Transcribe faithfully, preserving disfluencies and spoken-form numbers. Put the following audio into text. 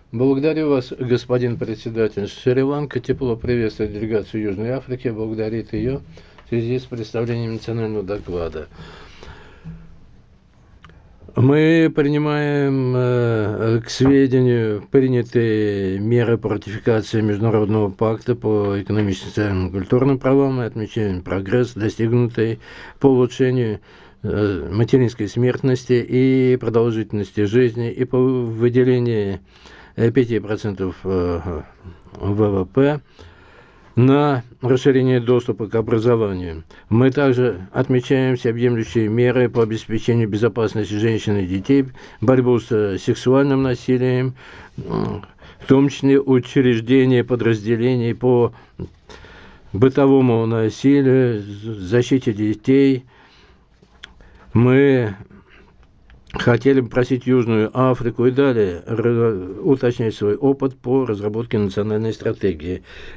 Благодарю вас, господин председатель. Шри-Ланка тепло приветствует делегацию Южной Африки, благодарит ее в связи с представлением национального доклада. Мы принимаем э, к сведению принятые меры по ратификации Международного пакта по экономическим, социальным и культурным правам и отмечаем прогресс, достигнутый по улучшению э, материнской смертности и продолжительности жизни и по выделению пять процентов вэ вэ пэ на расширение доступа к образованию. Мы также отмечаем всеобъемлющие меры по обеспечению безопасности женщин и детей, борьбу с сексуальным насилием, в том числе учреждения подразделений по бытовому насилию, защите детей. Мы хотели бы просить Южную Африку и далее уточнять свой опыт по разработке национальной стратегии.